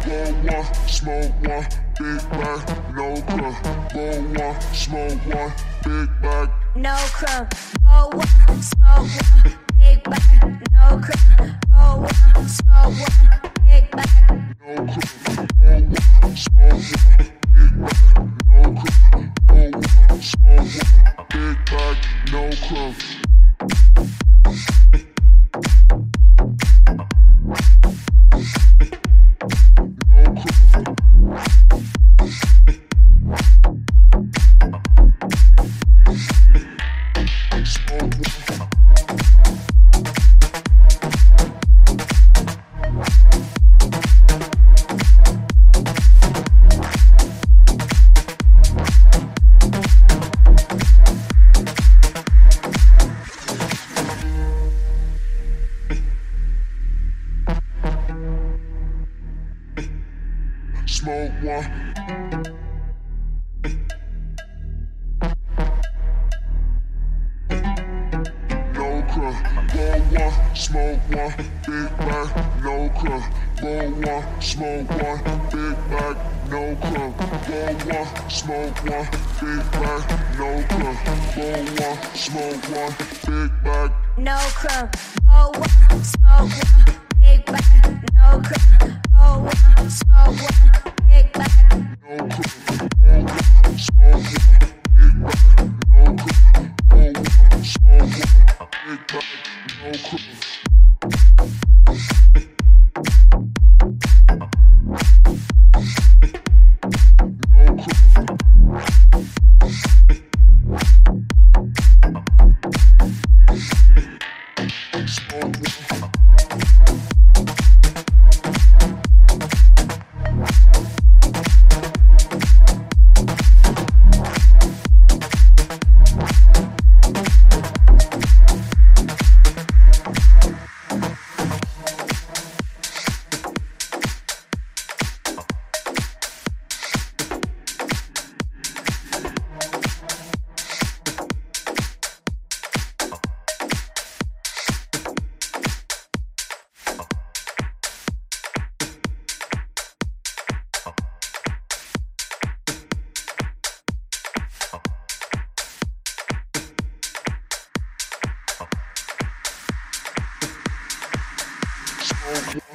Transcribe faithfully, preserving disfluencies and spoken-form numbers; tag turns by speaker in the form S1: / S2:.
S1: Roll one, smoke one, big bag, no crumb. Roll one, smoke one, big bag,
S2: no crumb. Roll one, smoke one, big bag, no crumb. Roll one, smoke one, big bag,
S1: no crumb. Roll one, smoke one, big bag, no crumb. Roll one, smoke one, big bag, no crumb. Smoke one. No crumb. Roll one, smoke one, big bag, no crumb. Roll one, smoke one, big bag, no crumb. Roll one, smoke one, big bag, no crumb. Roll one, smoke one, big bag,
S2: no crumb. Roll one, smoke one, big bag, no crumb. Roll one, smoke one, big bag,
S1: no crumb. Roll one, smoke one, big bag, no crumb. Roll one, smoke one, big bag, no crumb. Oh.